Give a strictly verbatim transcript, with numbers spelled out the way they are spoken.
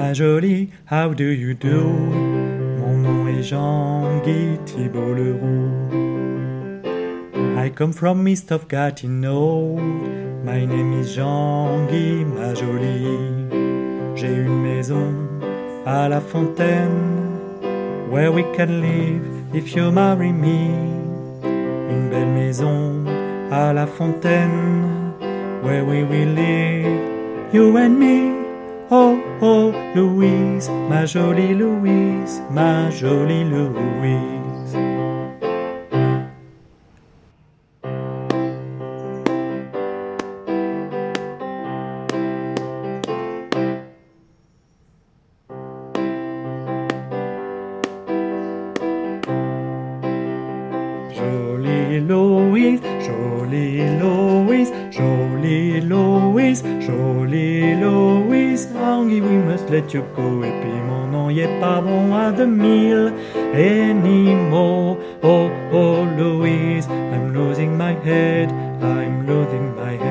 ma jolie, how do you do? Mon nom est Jean-Guy Thibault-Leroux. I come from east of Gatineau. My name is Jean-Guy, ma jolie. J'ai une maison à La Fontaine, where we can live if you marry me. Une belle maison à La Fontaine, where we will live, you and me. Oh, oh, Louise, ma jolie Louise, ma jolie Louise. Jolie Louise, jolie Louise, jolie Louise, jolie Louise. Anguille, we must let you go. Et puis mon nom y est pas bon à deux mille animaux. Oh, oh, Louise, I'm losing my head, I'm losing my head.